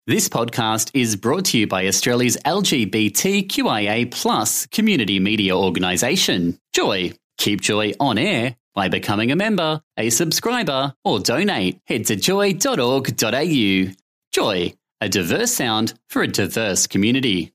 This podcast is brought to you by Australia's LGBTQIA+ community media organisation, Joy. Keep Joy on air by becoming a member, a subscriber, or donate. Head to joy.org.au. Joy, a diverse sound for a diverse community.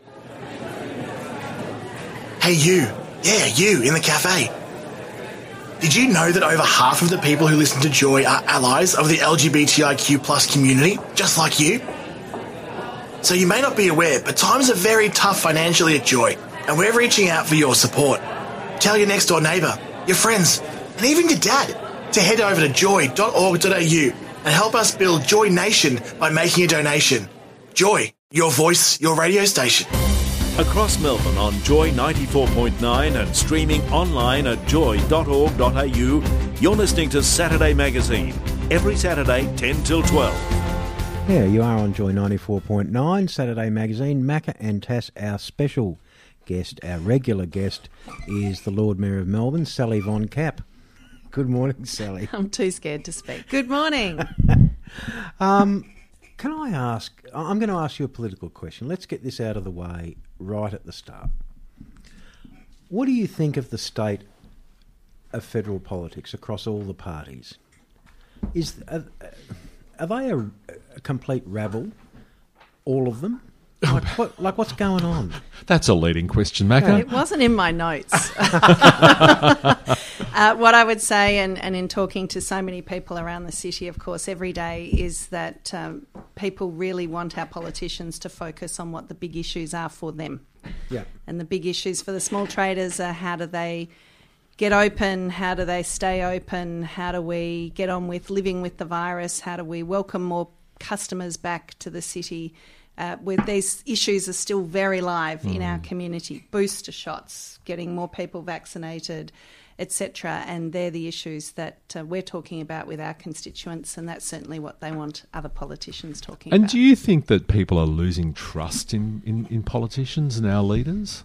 Hey you, yeah you in the cafe. Did you know that over half of the people who listen to Joy are allies of the LGBTIQ+ community, just like you? So you may not be aware, but times are very tough financially at Joy, and we're reaching out for your support. Tell your next door neighbour, your friends, and even your dad to head over to joy.org.au and help us build Joy Nation by making a donation. Joy, your voice, your radio station. Across Melbourne on Joy 94.9 and streaming online at joy.org.au, you're listening to Saturday Magazine, every Saturday 10 till 12. Yeah, you are on Joy 94.9, Saturday Magazine. Macca and Tass, our special guest, our regular guest, is the Lord Mayor of Melbourne, Sally Von Kapp. Good morning, Sally. I'm too scared to speak. Good morning. Can I ask, I'm going to ask you a political question. Let's get this out of the way right at the start. What do you think of the state of federal politics across all the parties? Are they a complete rabble, all of them? Like what's going on? That's a leading question, Macca. It wasn't in my notes. What I would say, and in talking to so many people around the city, of course, every day, is that people really want our politicians to focus on what the big issues are for them. Yeah. And the big issues for the small traders are how do they get open, how do they stay open, how do we get on with living with the virus, how do we welcome more customers back to the city. With these issues are still very live in our community. Booster shots, getting more people vaccinated, etc. And they're the issues that we're talking about with our constituents, and that's certainly what they want other politicians talking about. And do you think that people are losing trust in politicians and our leaders?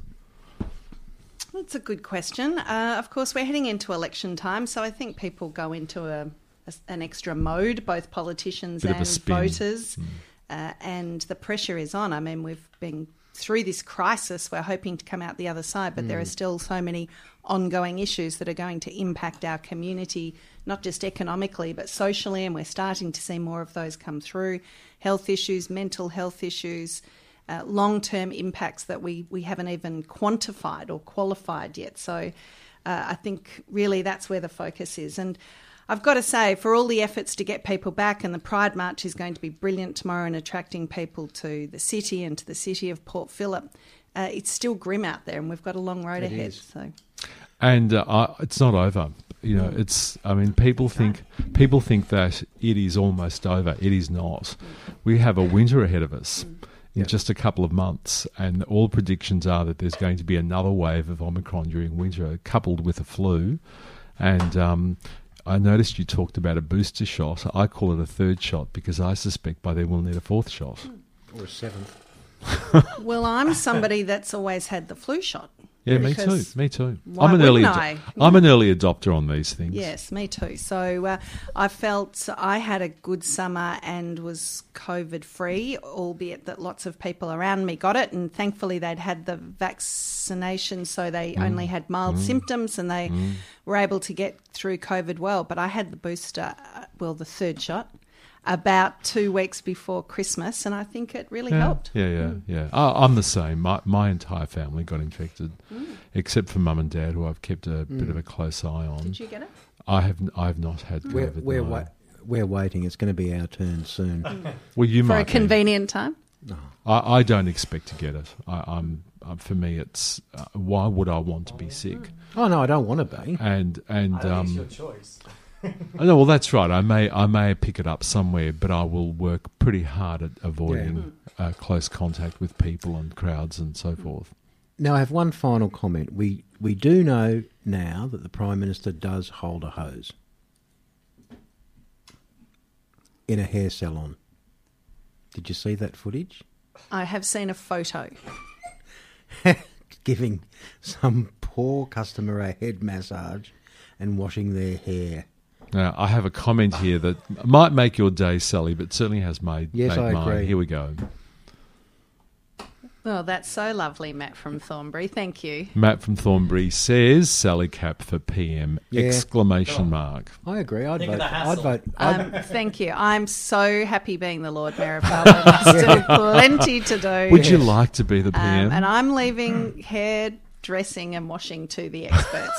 That's a good question. Of course, we're heading into election time, so I think people go into an extra mode, both politicians and voters. And the pressure is on. I mean, we've been through this crisis. We're hoping to come out the other side, but there are still so many ongoing issues that are going to impact our community, not just economically, but socially, and we're starting to see more of those come through. Health issues, mental health issues, long-term impacts that we haven't even quantified or qualified yet. So I think really that's where the focus is. And I've got to say, for all the efforts to get people back, and the Pride March is going to be brilliant tomorrow in attracting people to the city and to the city of Port Phillip, it's still grim out there, and we've got a long road ahead. So, and it's not over. You know, it's. I mean, people think that it is almost over. It is not. We have a winter ahead of us in just a couple of months, and all predictions are that there's going to be another wave of Omicron during winter, coupled with a flu, and. I noticed you talked about a booster shot. I call it a third shot because I suspect by then we'll need a fourth shot. Or a seventh. Well, I'm somebody that's always had the flu shot. Yeah, me too. I'm an early adopter on these things. Yes, me too. So I felt I had a good summer and was COVID-free, albeit that lots of people around me got it, and thankfully they'd had the vaccination, so they only had mild symptoms and they were able to get through COVID well. But I had the booster, the third shot, about 2 weeks before Christmas, and I think it really helped. Yeah. I'm the same. My entire family got infected, except for Mum and Dad, who I've kept a bit of a close eye on. Did you get it? I have not had COVID. We're waiting. It's going to be our turn soon. Well, you might for a convenient time. No. I don't expect to get it. For me, it's why would I want to be sick? Oh no, I don't want to be. And it's your choice. No, well, that's right. I may pick it up somewhere, but I will work pretty hard at avoiding close contact with people and crowds and so forth. Now, I have one final comment. We do know now that the Prime Minister does hold a hose in a hair salon. Did you see that footage? I have seen a photo. Giving some poor customer a head massage and washing their hair. Now, I have a comment here that might make your day, Sally, but certainly has made Yes, I mine. agree. Here we go. Well, that's so lovely, Matt from Thornbury. Thank you. Matt from Thornbury says Sally Cap for PM! Yeah. Exclamation mark. I agree. I'd Think of vote. the hassle. Thank you. I'm so happy being the Lord Mayor of Melbourne. There's still plenty to do. Would you like to be the PM? And I'm leaving hair, dressing and washing to the experts.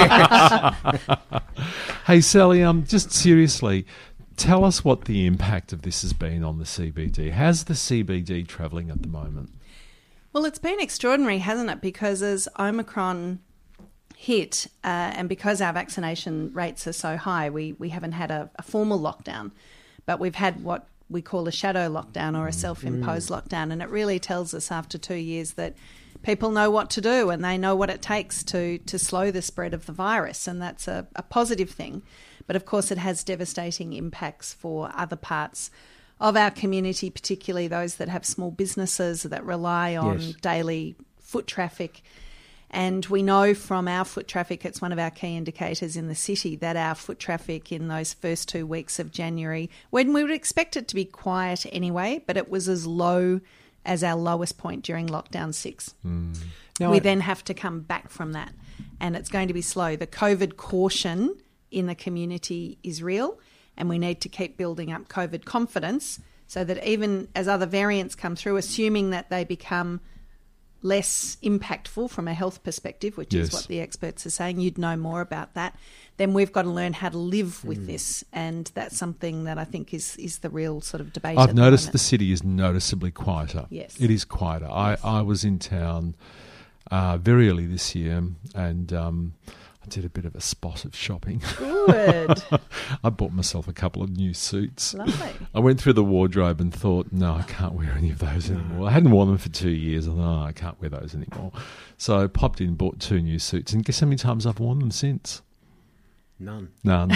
Hey, Sally, just seriously, tell us what the impact of this has been on the CBD. How's the CBD travelling at the moment? Well, it's been extraordinary, hasn't it? Because as Omicron hit, and because our vaccination rates are so high, we haven't had a formal lockdown, but we've had what we call a shadow lockdown or a self-imposed lockdown. And it really tells us after 2 years that people know what to do and they know what it takes to slow the spread of the virus. And that's a positive thing. But of course, it has devastating impacts for other parts of our community, particularly those that have small businesses that rely on daily foot traffic. And we know from our foot traffic, it's one of our key indicators in the city, that our foot traffic in those first 2 weeks of January, when we would expect it to be quiet anyway, but it was as low as our lowest point during lockdown 6. We then have to come back from that, and it's going to be slow. The COVID caution in the community is real, and we need to keep building up COVID confidence so that even as other variants come through, assuming that they become less impactful from a health perspective, which is what the experts are saying, you'd know more about that, then we've got to learn how to live with this. And that's something that I think is the real sort of debate. I've noticed the city is noticeably quieter. Yes. It is quieter. I was in town very early this year, and I did a bit of a spot of shopping. Good. I bought myself a couple of new suits. Lovely. I went through the wardrobe and thought, no, I can't wear any of those anymore. I hadn't worn them for 2 years. I thought, I can't wear those anymore. So I popped in, bought 2 new suits, and guess how many times I've worn them since? None.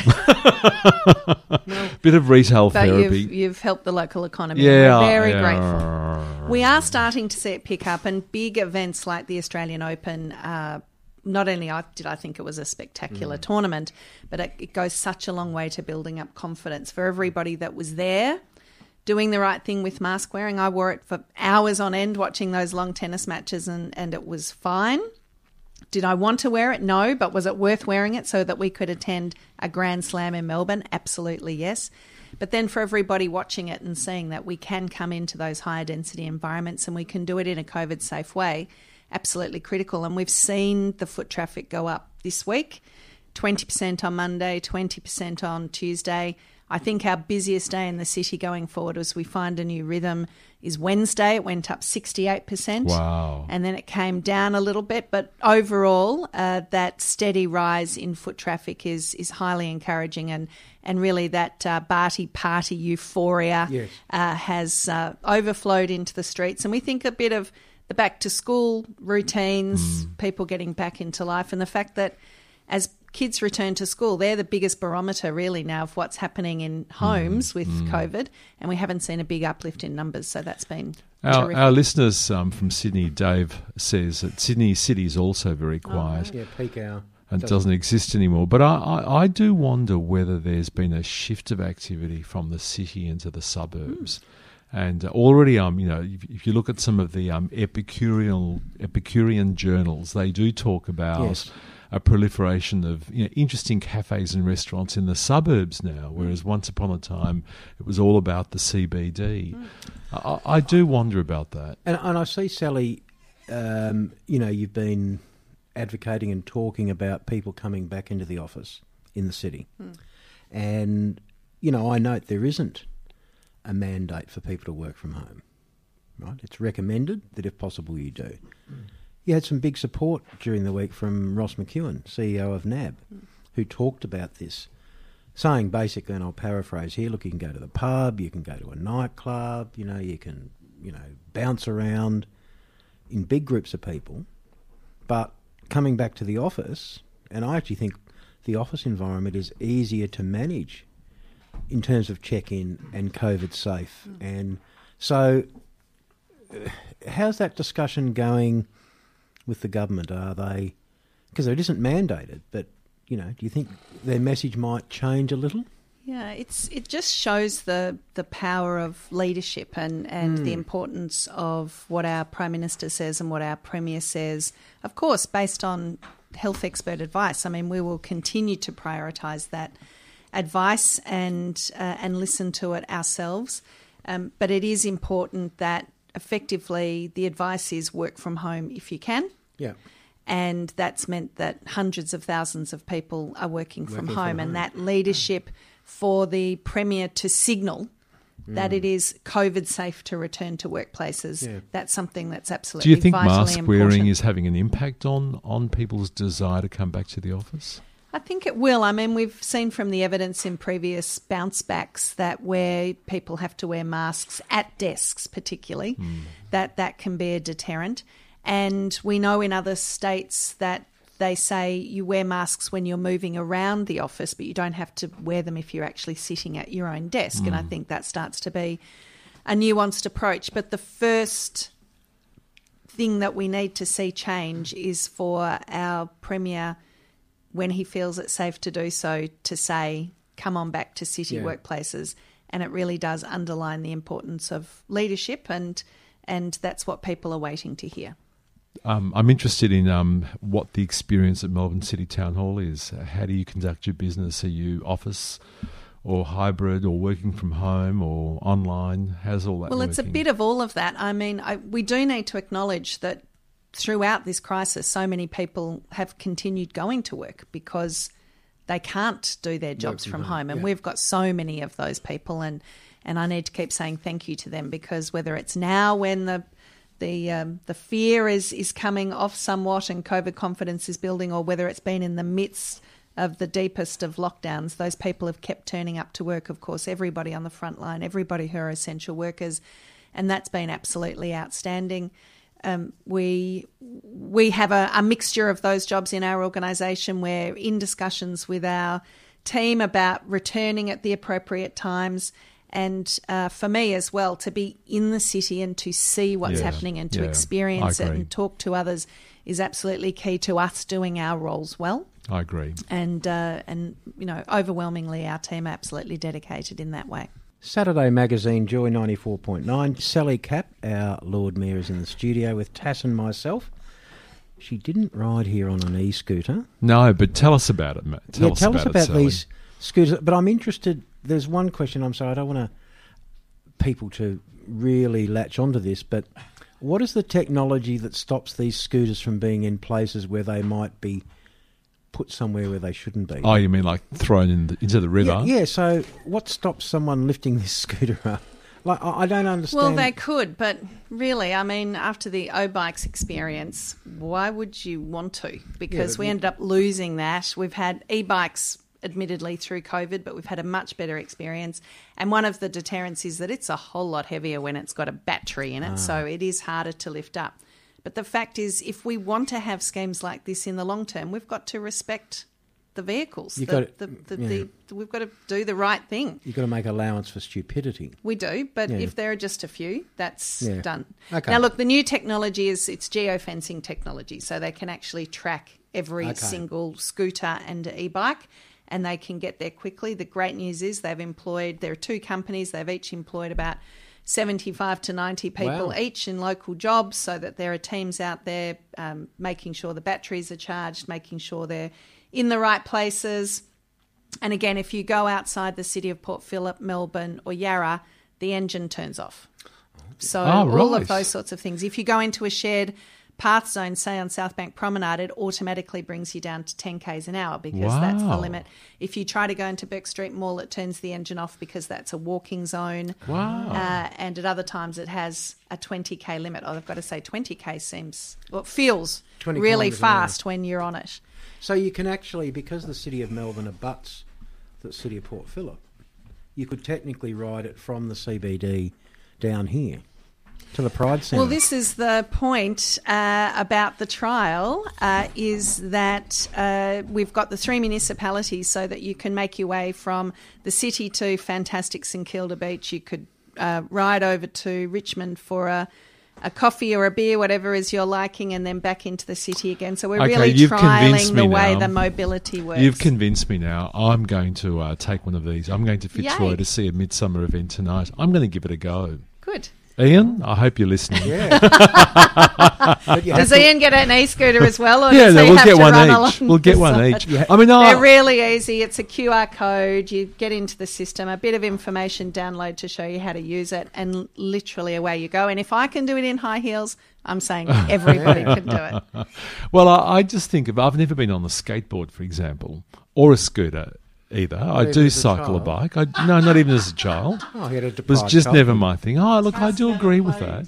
Bit of retail But therapy. you've helped the local economy. Yeah, We're very yeah. grateful. We are starting to see it pick up, and big events like the Australian Open, not only did I think it was a spectacular tournament, but it goes such a long way to building up confidence for everybody that was there, doing the right thing with mask wearing. I wore it for hours on end watching those long tennis matches, and it was fine. Did I want to wear it? No. But was it worth wearing it so that we could attend a Grand Slam in Melbourne? Absolutely, yes. But then for everybody watching it and seeing that we can come into those higher density environments and we can do it in a COVID safe way, absolutely critical. And we've seen the foot traffic go up this week, 20% on Monday, 20% on Tuesday. I think our busiest day in the city going forward, as we find a new rhythm, is Wednesday. It went up 68%. Wow. And then it came down a little bit. But overall, that steady rise in foot traffic is highly encouraging. And really that Barty party euphoria has overflowed into the streets. And we think a bit of the back-to-school routines, people getting back into life, and the fact that as kids return to school, they're the biggest barometer really now of what's happening in homes with COVID, and we haven't seen a big uplift in numbers, so that's been terrific. Our listeners from Sydney, Dave, says that Sydney City is also very quiet. Yeah, peak hour. And doesn't exist anymore. But I do wonder whether there's been a shift of activity from the city into the suburbs. And already, if you look at some of the Epicurean journals, they do talk about a proliferation of interesting cafes and restaurants in the suburbs now, whereas once upon a time it was all about the CBD. I do wonder about that. And I see, Sally, you've been advocating and talking about people coming back into the office in the city. And, I note there isn't a mandate for people to work from home, right? It's recommended that if possible you do. You had some big support during the week from Ross McEwen, CEO of NAB, who talked about this, saying basically, and I'll paraphrase here, look, you can go to the pub, you can go to a nightclub, you can, bounce around in big groups of people, but coming back to the office, and I actually think the office environment is easier to manage in terms of check-in and COVID safe. And so how's that discussion going with the government? Are they, because it isn't mandated, but do you think their message might change a little? Yeah, it just shows the power of leadership and the importance of what our Prime Minister says and what our Premier says, of course, based on health expert advice. I mean, we will continue to prioritise that advice and listen to it ourselves. But it is important that effectively the advice is work from home if you can. Yeah. And that's meant that hundreds of thousands of people are working from home. And that leadership for the Premier to signal that it is COVID safe to return to workplaces, that's something that's absolutely vitally important. Do you think mask wearing is having an impact on people's desire to come back to the office? I think it will. I mean, we've seen from the evidence in previous bounce backs that where people have to wear masks at desks particularly, that can be a deterrent. And we know in other states that they say you wear masks when you're moving around the office, but you don't have to wear them if you're actually sitting at your own desk. And I think that starts to be a nuanced approach. But the first thing that we need to see change is for our Premier, when he feels it safe to do so, to say, come on back to city workplaces. And it really does underline the importance of leadership, and that's what people are waiting to hear. I'm interested in what the experience at Melbourne City Town Hall is. How do you conduct your business? Are you office or hybrid or working from home or online? How's all that working? It's a bit of all of that. I mean, we do need to acknowledge that throughout this crisis, so many people have continued going to work because they can't do their jobs from home. And we've got so many of those people, and I need to keep saying thank you to them, because whether it's now when the fear is coming off somewhat and COVID confidence is building, or whether it's been in the midst of the deepest of lockdowns, those people have kept turning up to work. Of course, everybody on the front line, everybody who are essential workers, and that's been absolutely outstanding. We have a mixture of those jobs in our organisation. We're in discussions with our team about returning at the appropriate times. And for me as well, to be in the city and to see what's happening and to experience it and talk to others is absolutely key to us doing our roles well. I agree. And overwhelmingly our team are absolutely dedicated in that way. Saturday Magazine, Joy 94.9. Sally Capp, our Lord Mayor, is in the studio with Tass and myself. She didn't ride here on an e-scooter. No, but tell us about it, Matt. Tell us about these scooters. But I'm interested. There's one question. I'm sorry, I don't want people to really latch onto this, but what is the technology that stops these scooters from being in places where they might be put somewhere where they shouldn't be? Oh, you mean like thrown into the river? Yeah, so what stops someone lifting this scooter up? Like, I don't understand. Well, they could, but really, I mean, after the O-Bikes experience, why would you want to? Because we ended up losing that. We've had e-bikes admittedly through COVID, but we've had a much better experience. And one of the deterrents is that it's a whole lot heavier when it's got a battery in it, so it is harder to lift up. But the fact is, if we want to have schemes like this in the long term, we've got to respect the vehicles. We've got to do the right thing. You've got to make allowance for stupidity. We do, but if there are just a few, that's done. Okay. Now, look, the new technology it's geofencing technology, so they can actually track every single scooter and e-bike, and they can get there quickly. The great news is there are two companies, they've each employed about 75 to 90 people each in local jobs, so that there are teams out there making sure the batteries are charged, making sure they're in the right places. And again, if you go outside the city of Port Phillip, Melbourne or Yarra, the engine turns off. So all of those sorts of things. If you go into a shared path zone, say on South Bank Promenade, it automatically brings you down to 10 k's an hour because that's the limit. If you try to go into Burke Street Mall, it turns the engine off because that's a walking zone. And at other times it has a 20k limit. I've got to say 20k feels really fast when you're on it. So you can actually, because the City of Melbourne abuts the City of Port Phillip, you could technically ride it from the CBD down here to the Pride Centre. Well, this is the point about the trial, is that we've got the 3 municipalities so that you can make your way from the city to fantastic St Kilda Beach. You could ride over to Richmond for a coffee or a beer, whatever is your liking, and then back into the city again. So we're Okay, really you've trialling convinced me the way now. the mobility works. You've convinced me now. I'm going to take one of these. I'm going to Fitzroy Yay. to see a Midsummer event tonight. I'm going to give it a go. Good. Ian, I hope you're listening. Yeah. But you Does have to- Ian get an e-scooter as well, or Yeah, does no, he we'll have get to one run each. along We'll get the one side? each. Yeah. I mean, They're really easy. It's a QR code. You get into the system, a bit of information download to show you how to use it, and literally away you go. And if I can do it in high heels, I'm saying everybody can do it. Well, I just think I've never been on a skateboard, for example, or a scooter either. I even do as a cycle a child? bike. No, not even as a child. Oh, he had a It was deprived just childhood. never my thing. Oh, look, I do agree with that.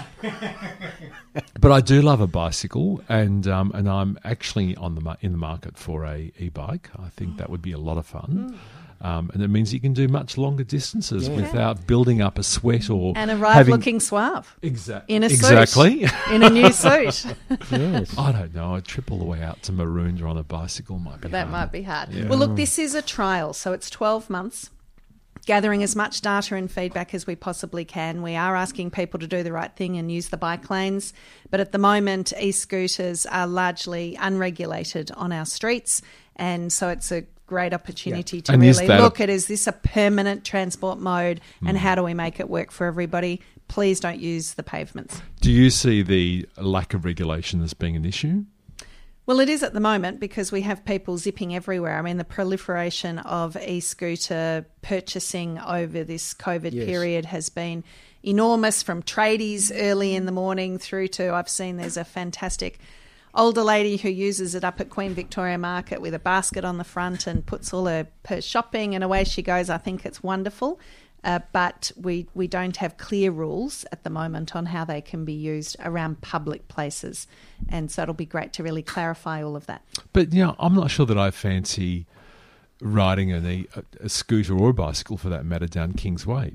But I do love a bicycle, and I'm actually in the market for a e-bike. I think that would be a lot of fun. And it means you can do much longer distances without building up a sweat or And arrive having... looking suave Exactly. in a suit. Exactly. In a new suit. Yes. I don't know. A trip all the way out to Maroondah on a bicycle might be But that hard. might be hard. Yeah. Well, look, this is a trial, so it's 12 months. Gathering as much data and feedback as we possibly can. We are asking people to do the right thing and use the bike lanes. But at the moment, e-scooters are largely unregulated on our streets. And so it's a great opportunity to And is really that look at, is this a permanent transport mode and how do we make it work for everybody? Please don't use the pavements. Do you see the lack of regulation as being an issue? Well, it is at the moment because we have people zipping everywhere. I mean, the proliferation of e-scooter purchasing over this COVID period has been enormous, from tradies early in the morning through to, I've seen there's a fantastic older lady who uses it up at Queen Victoria Market with a basket on the front and puts all her shopping and away she goes. I think it's wonderful. But we don't have clear rules at the moment on how they can be used around public places. And so it'll be great to really clarify all of that. But, I'm not sure that I fancy riding a scooter or a bicycle, for that matter, down Kingsway.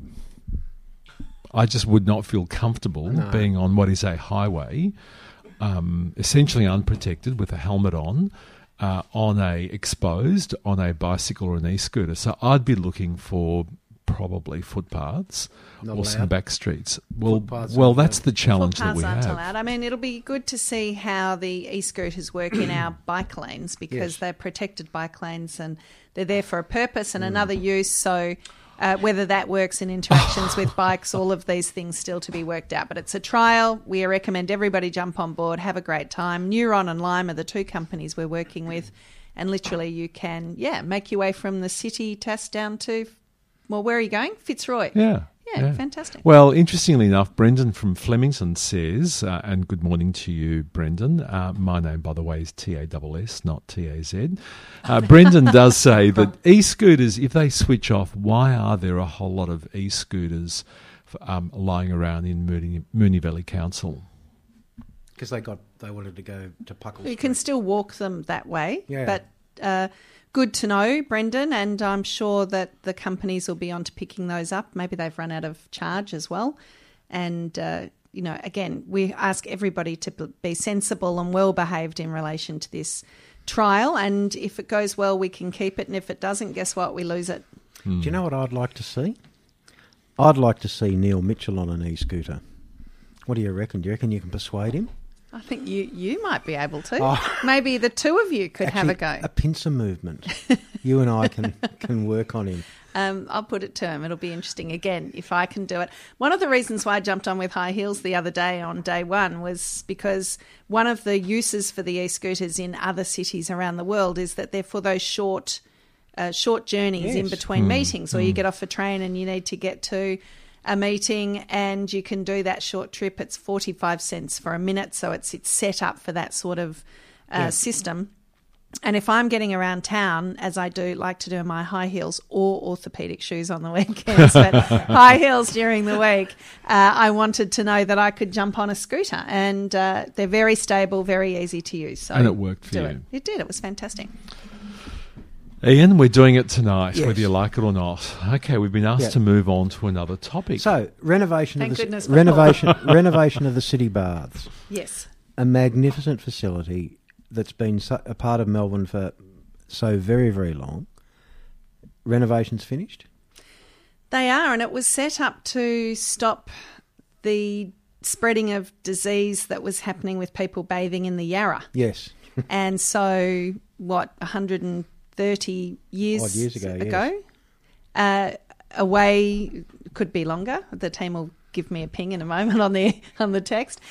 I just would not feel comfortable being on what is a highway, essentially unprotected with a helmet on a bicycle or an e-scooter. So I'd be looking for probably footpaths Not or some allowed? back streets. Footpaths Well, aren't that's allowed. the challenge that Footpaths we aren't have. allowed. I mean, it'll be good to see how the e-scooters work in our bike lanes because Yes. they're protected bike lanes and they're there for a purpose and another use. So whether that works in interactions with bikes, all of these things still to be worked out. But it's a trial. We recommend everybody jump on board, have a great time. Neuron and Lime are the two companies we're working with. And literally you can, make your way from the city test down to, well, where are you going? Fitzroy. Yeah. Yeah, fantastic. Well, interestingly enough, Brendan from Flemington says, and good morning to you, Brendan. My name, by the way, is TASS, not TAZ. Brendan does say that e-scooters, if they switch off, why are there a whole lot of e-scooters lying around in Moonee Valley Council? Because they wanted to go to Puckle You can still walk them that way, Yeah. but good to know, Brendan, and I'm sure that the companies will be on to picking those up. Maybe they've run out of charge as well. And, again, we ask everybody to be sensible and well-behaved in relation to this trial, and if it goes well, we can keep it, and if it doesn't, guess what? We lose it. Do you know what I'd like to see? I'd like to see Neil Mitchell on an e-scooter. What do you reckon? Do you reckon you can persuade him? I think you might be able to. Maybe the two of you could have a go. A pincer movement. You and I can work on him. I'll put it to him. It'll be interesting. Again, if I can do it. One of the reasons why I jumped on with high heels the other day on day one was because one of the uses for the e-scooters in other cities around the world is that they're for those short journeys in between meetings, or you get off a train and you need to get to a meeting and you can do that short trip. It's 45 cents for a minute, so it's set up for that sort of system. And if I'm getting around town, as I do like to do in my high heels or orthopaedic shoes on the weekends, but high heels during the week, I wanted to know that I could jump on a scooter. And they're very stable, very easy to use. So And it worked for you. It did. It was fantastic. Ian, we're doing it tonight, Yes. whether you like it or not. Okay, we've been asked to move on to another topic. So, renovation Thank of the goodness for renovation of the city baths. Yes. A magnificent facility that's been a part of Melbourne for so very, very long. Renovation's finished? They are, and it was set up to stop the spreading of disease that was happening with people bathing in the Yarra. Yes. And so, 130 years ago? Yes. Away, could be longer. The team will give me a ping in a moment on the text.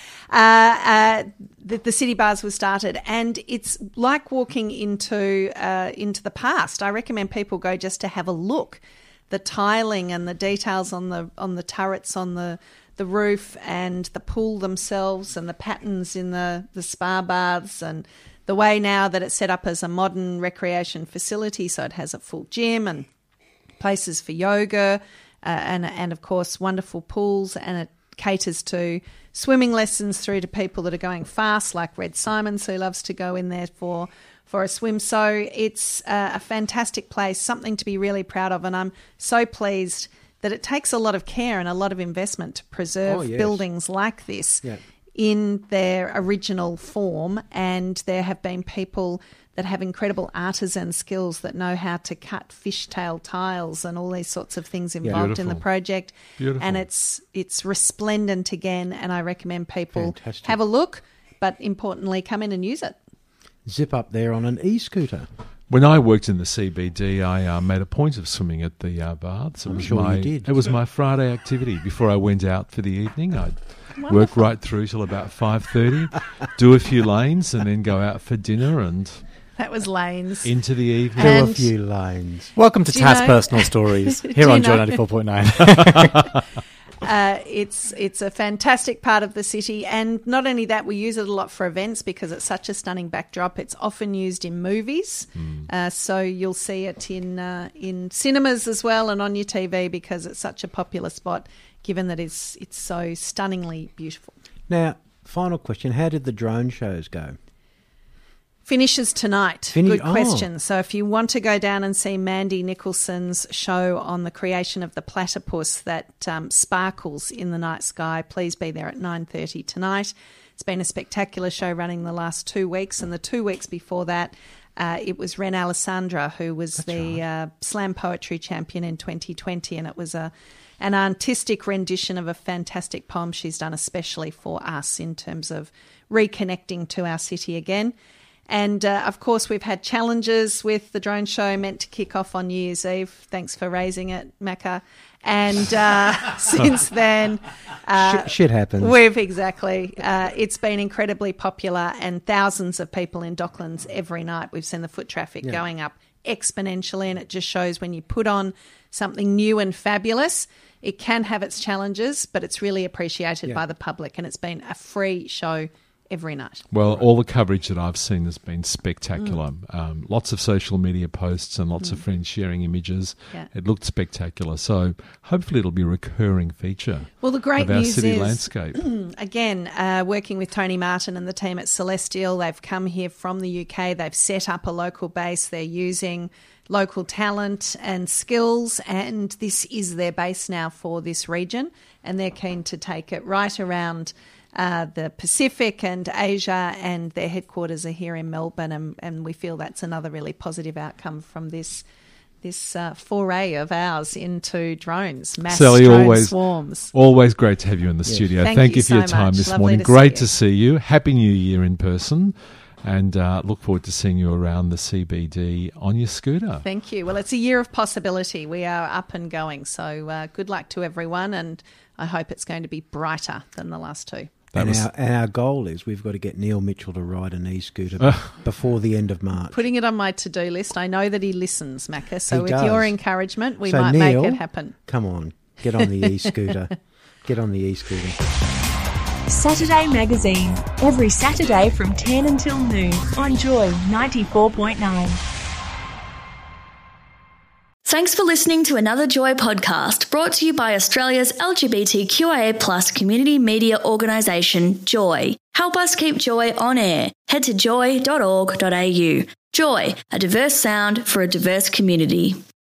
The city bars were started, and it's like walking into the past. I recommend people go just to have a look. The tiling and the details on the turrets on the roof, and the pool themselves, and the patterns in the spa baths, and the way now that it's set up as a modern recreation facility, so it has a full gym and places for yoga, and of course wonderful pools, and it caters to swimming lessons through to people that are going fast, like Red Simons, who loves to go in there for a swim. So it's a fantastic place, something to be really proud of, and I'm so pleased that it takes a lot of care and a lot of investment to preserve buildings like this in their original form, and there have been people that have incredible artisan skills that know how to cut fishtail tiles and all these sorts of things involved in the project. Beautiful. And it's resplendent again, and I recommend people have a look, but importantly, come in and use it. Zip up there on an e-scooter. When I worked in the CBD, I made a point of swimming at the baths. I'm sure you did. It was my Friday activity before I went out for the evening. I'd work right through till about 5:30, do a few lanes, and then go out for dinner and... That was lanes. Into the evening. Do a few lanes. Welcome to Taz Personal Stories here on Joy 94.9. It's a fantastic part of the city, and not only that, we use it a lot for events because it's such a stunning backdrop. It's often used in movies, so you'll see it in cinemas as well and on your TV because it's such a popular spot, given that it's so stunningly beautiful. Now, final question: how did the drone shows go? Finishes tonight. Good question. So if you want to go down and see Mandy Nicholson's show on the creation of the platypus that sparkles in the night sky, please be there at 9:30 tonight. It's been a spectacular show running the last 2 weeks, and the 2 weeks before that it was Ren Alessandra, who was slam poetry champion in 2020, and it was an artistic rendition of a fantastic poem she's done especially for us in terms of reconnecting to our city again. And, of course, we've had challenges with the drone show meant to kick off on New Year's Eve. Thanks for raising it, Macca. And since then... shit happens. It's been incredibly popular, and thousands of people in Docklands every night. We've seen the foot traffic going up exponentially, and it just shows when you put on something new and fabulous, it can have its challenges, but it's really appreciated by the public, and it's been a free show every night. Well, all the coverage that I've seen has been spectacular. Lots of social media posts and lots of friends sharing images. Yeah. It looked spectacular. So hopefully it'll be a recurring feature of our city landscape. Again, working with Tony Martin and the team at Celestial, they've come here from the UK. They've set up a local base. They're using local talent and skills, and this is their base now for this region, and they're keen to take it right around the Pacific and Asia, and their headquarters are here in Melbourne, and we feel that's another really positive outcome from this foray of ours into drones, mass Sally, drone swarms. Always great to have you in the studio. Thank you for your time this morning. Great to see you. Happy New Year in person. And look forward to seeing you around the CBD on your scooter. Thank you. Well, it's a year of possibility. We are up and going. So good luck to everyone, and I hope it's going to be brighter than the last two. And our goal is we've got to get Neil Mitchell to ride an e-scooter before the end of March. Putting it on my to-do list. I know that he listens, Macca, so with your encouragement, we might Neil, make it happen. Come on, get on the e-scooter. Get on the e-scooter. Saturday Magazine, every Saturday from 10 until noon on Joy 94.9. Thanks for listening to another Joy podcast brought to you by Australia's LGBTQIA+ community media organisation, Joy. Help us keep Joy on air. Head to joy.org.au. Joy, a diverse sound for a diverse community.